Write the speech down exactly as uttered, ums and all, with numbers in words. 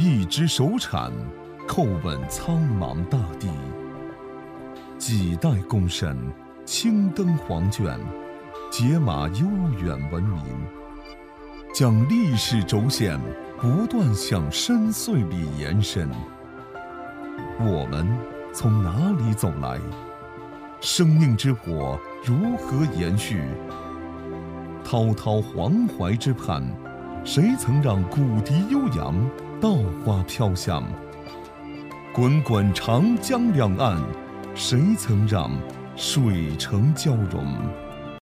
一枝手铲，叩问苍茫大地；几代功臣，青灯黄卷，解码悠远文明，将历史轴线不断向深邃里延伸。我们从哪里走来？生命之火如何延续？滔滔黄淮之畔，谁曾让古笛悠扬，稻花飘香？滚滚长江两岸，谁曾让水城交融？